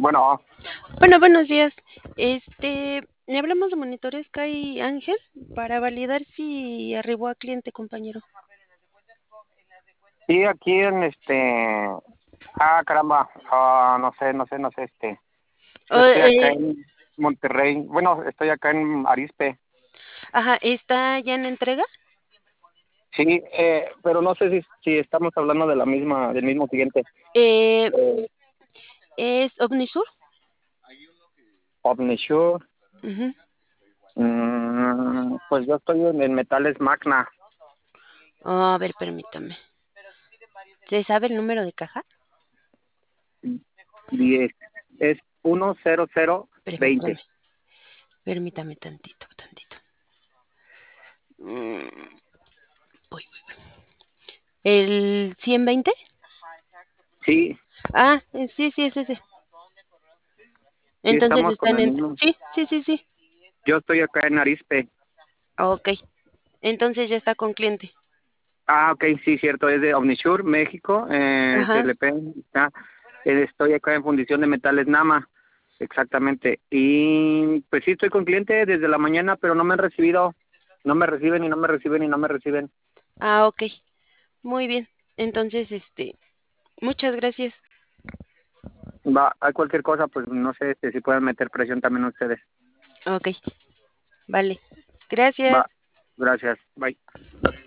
Bueno, Bueno, buenos días. Le hablamos de Monitores Sky Ángel para validar si arribó a cliente, compañero. sí, aquí en caramba, yo Oh, estoy acá en Monterrey, bueno, estoy acá en Arizpe, ajá, ¿está ya en entrega? sí, pero no sé si estamos hablando de del mismo cliente, Eh, eh, ¿Es Omnisur? Omnisure. Ujú. Pues yo estoy en Metales Magna. Oh, a ver, permítame. ¿Se sabe el número de caja? 10, es 10020. Espérame. Permítame tantito, tantito. Mm, voy. ¿El 120? Sí, Ah, sí, es ese. sí Entonces estamos con están el en... mismo. Sí. Yo estoy acá en Arizpe. Ok, entonces ya está con cliente. Ah, ok, sí, cierto, es de Omnisure, México, Ajá. SLP, está, estoy acá en Fundición de Metales Nama, exactamente, y pues sí, estoy con cliente desde la mañana, pero no me han recibido, no me reciben y no me reciben y no me reciben. Ah, ok. Muy bien. Entonces, muchas gracias. Va, hay cualquier cosa, pues no sé si pueden meter presión también ustedes. Ok, vale. Va, Gracias. gracias, bye.